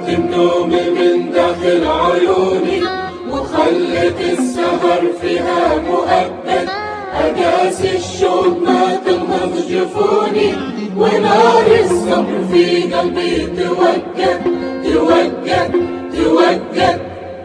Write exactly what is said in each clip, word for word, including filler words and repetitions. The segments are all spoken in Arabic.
سرقت النوم من داخل عيوني، وخلت السهر فيها مؤبد. أقاسي الشوق ما تغمض جفوني، ونار الصبر في قلبي توقد توقد توقد.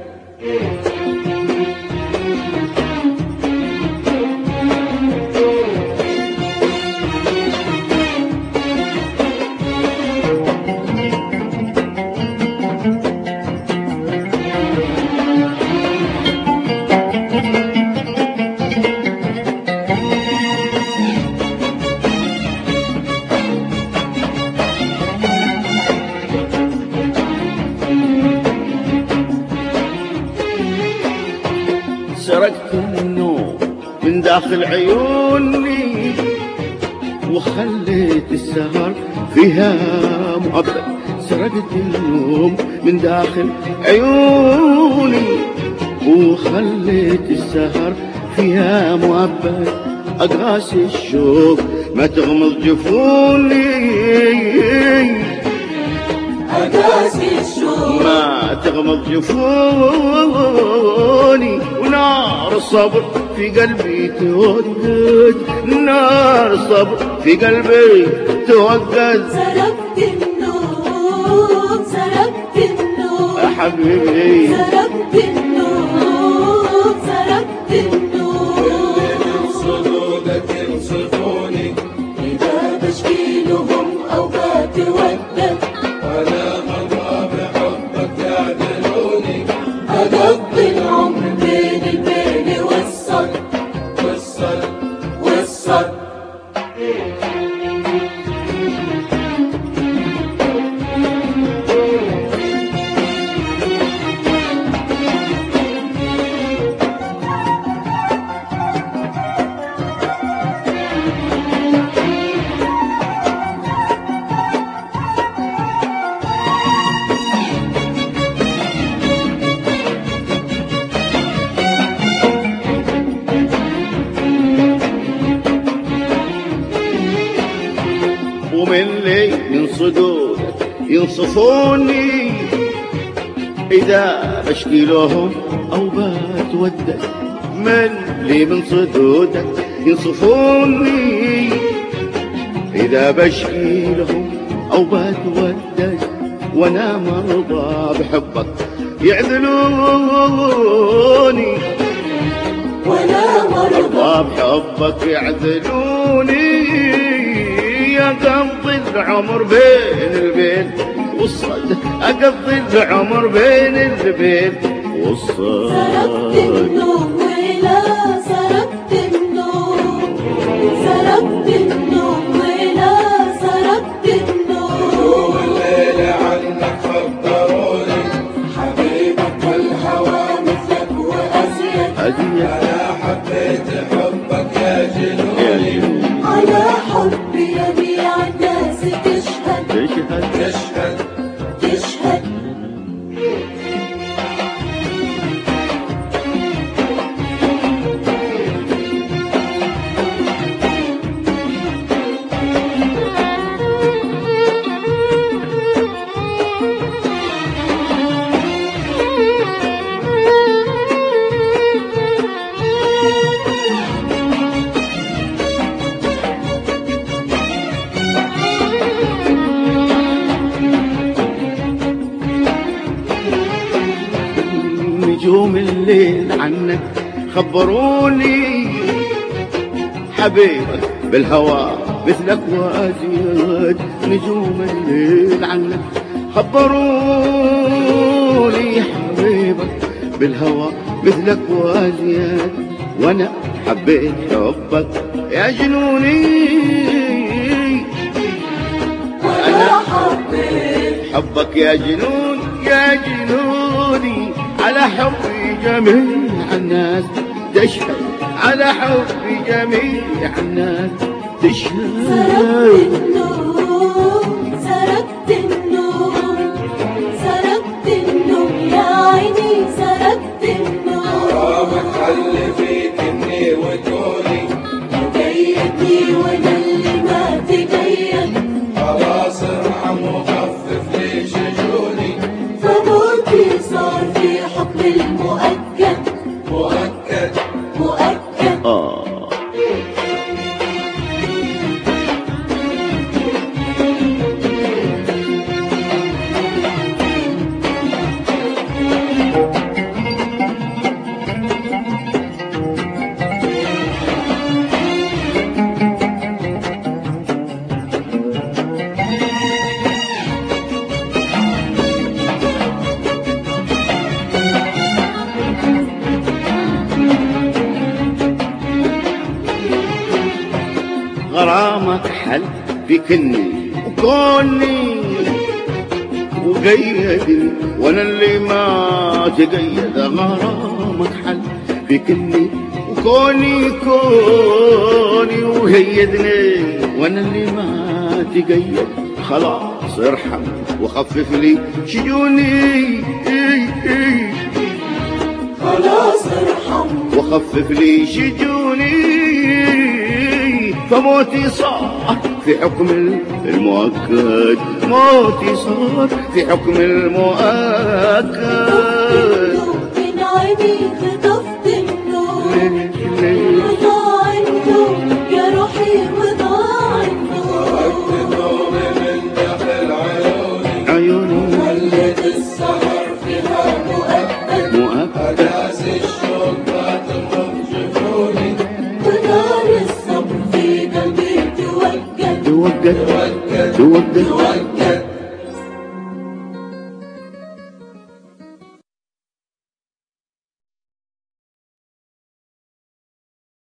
سرقت النوم من داخل عيوني، وخليت السهر فيها مؤبد. سرقت النوم من داخل عيوني، وخليت السهر فيها مؤبد. أقاسي الشوق ما تغمض جفوني، أقاسي الشوق ما تغمض جفوني. ونار الصبر في قلبي توقد، نار الصبر في قلبي توقد. سرقت النوم سرقت النوم يا حبيبي، سرقت النوم سرقت النوم. اللي من صدودك ينصفوني، إذا بشكي لهم أو بتودد. أنا غضب حبك يعدلوني، أقضي العمر بين البين والصد والصد والصد. ومن لي من صدودك ينصفوني، إذا بشكي لهم أو بتودد. من لي من صدودك ينصفوني، إذا بشكي لهم أو بتودد. وأنا مرضى بحبك يعذلوني، وأنا مرضى بحبك يعذلوني. أقضي العمر بين البين والصد، أقضي العمر بين البين والصد. سرقت النوم ولا سرقت النوم، سرقت النوم ولا سرقت النوم. والليل عنك خبروني، حبيبك والهوى مثلك وأزيد. أنا حبيت حبك يا جنوني، على حبي جميع الناس تشهد تشهد تشهد تشهد. نجوم الليل عنك خبروني، حبيبك بالهوى مثلك وأزيد. نجوم الليل عنك خبروني، حبيبك بالهوى مثلك وأزيد. وأنا حبيت حبك يا جنوني، أنا حبيت حبك يا جنون يا جنوني. على حبي جميع الناس تشهد، على حبي جميع الناس تشهد. سرقت النوم سرقت النوم سرقت النوم يا عيني، سرقت النوم. حرامك حل فيك اني وتوني، مقيدني وانا اللي ما تقيد. خلاص ارحم وخفف لي شجوني، غرامك حل في كني وكوني وقيدني وانا اللي ما تقيد. غرامك حل في كني وكوني كوني وهيدني وانا اللي ما تقيد. خلاص ارحم وخفف لي شجوني، خلاص ارحم وخفف لي شجوني. فموتي صار في حكم المؤكد، موتي صار في حكم المؤكد. من عيني خطفت النور وضاع النور يا روحي وضاع النور. من داخل عيوني عيوني خلت السهر فيها مؤكد، مؤكد. ناس الشوق ما تخرج جفوني ونار الصبر في قلبي توقد توقد توقد توقد توقد